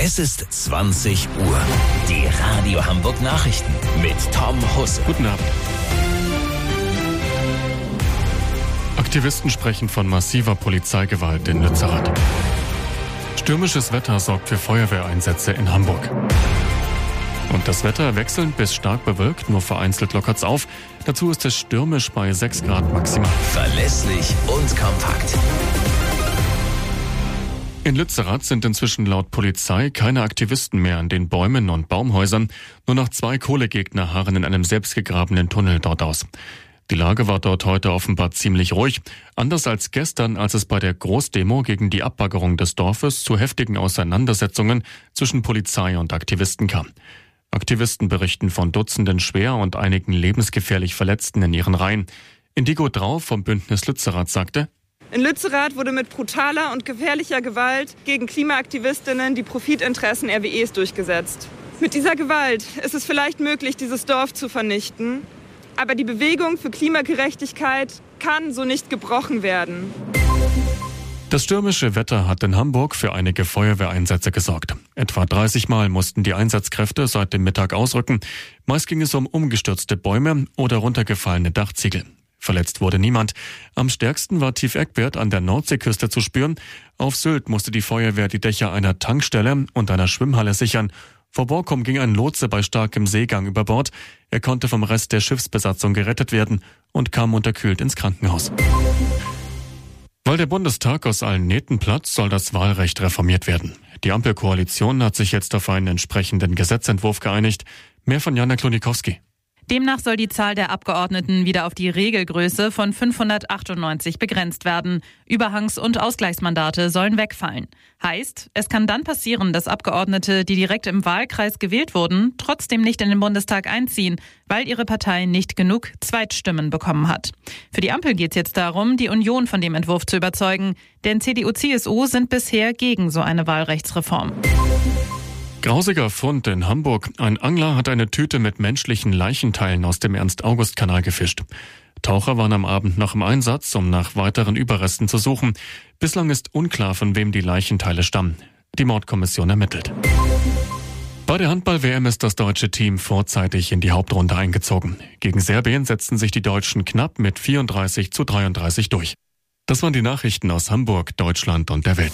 Es ist 20 Uhr. Die Radio Hamburg Nachrichten mit Tom Husse. Guten Abend. Aktivisten sprechen von massiver Polizeigewalt in Lützerath. Stürmisches Wetter sorgt für Feuerwehreinsätze in Hamburg. Und das Wetter wechselnd bis stark bewölkt, nur vereinzelt lockert's auf. Dazu ist es stürmisch bei 6 Grad maximal. Verlässlich und kompakt. In Lützerath sind inzwischen laut Polizei keine Aktivisten mehr an den Bäumen und Baumhäusern. Nur noch 2 Kohlegegner harren in einem selbstgegrabenen Tunnel dort aus. Die Lage war dort heute offenbar ziemlich ruhig. Anders als gestern, als es bei der Großdemo gegen die Abbaggerung des Dorfes zu heftigen Auseinandersetzungen zwischen Polizei und Aktivisten kam. Aktivisten berichten von Dutzenden schwer und einigen lebensgefährlich Verletzten in ihren Reihen. Indigo Drau vom Bündnis Lützerath sagte: In Lützerath wurde mit brutaler und gefährlicher Gewalt gegen Klimaaktivistinnen die Profitinteressen RWEs durchgesetzt. Mit dieser Gewalt ist es vielleicht möglich, dieses Dorf zu vernichten. Aber die Bewegung für Klimagerechtigkeit kann so nicht gebrochen werden. Das stürmische Wetter hat in Hamburg für einige Feuerwehreinsätze gesorgt. Etwa 30 Mal mussten die Einsatzkräfte seit dem Mittag ausrücken. Meist ging es um umgestürzte Bäume oder runtergefallene Dachziegel. Verletzt wurde niemand. Am stärksten war Tief-Eckwerth an der Nordseeküste zu spüren. Auf Sylt musste die Feuerwehr die Dächer einer Tankstelle und einer Schwimmhalle sichern. Vor Borkum ging ein Lotse bei starkem Seegang über Bord. Er konnte vom Rest der Schiffsbesatzung gerettet werden und kam unterkühlt ins Krankenhaus. Weil der Bundestag aus allen Nähten platzt, soll das Wahlrecht reformiert werden. Die Ampelkoalition hat sich jetzt auf einen entsprechenden Gesetzentwurf geeinigt. Mehr von Jana Klonikowski. Demnach soll die Zahl der Abgeordneten wieder auf die Regelgröße von 598 begrenzt werden. Überhangs- und Ausgleichsmandate sollen wegfallen. Heißt, es kann dann passieren, dass Abgeordnete, die direkt im Wahlkreis gewählt wurden, trotzdem nicht in den Bundestag einziehen, weil ihre Partei nicht genug Zweitstimmen bekommen hat. Für die Ampel geht es jetzt darum, die Union von dem Entwurf zu überzeugen. Denn CDU-CSU sind bisher gegen so eine Wahlrechtsreform. Grausiger Fund in Hamburg. Ein Angler hat eine Tüte mit menschlichen Leichenteilen aus dem Ernst-August-Kanal gefischt. Taucher waren am Abend noch im Einsatz, um nach weiteren Überresten zu suchen. Bislang ist unklar, von wem die Leichenteile stammen. Die Mordkommission ermittelt. Bei der Handball-WM ist das deutsche Team vorzeitig in die Hauptrunde eingezogen. Gegen Serbien setzten sich die Deutschen knapp mit 34:33 durch. Das waren die Nachrichten aus Hamburg, Deutschland und der Welt.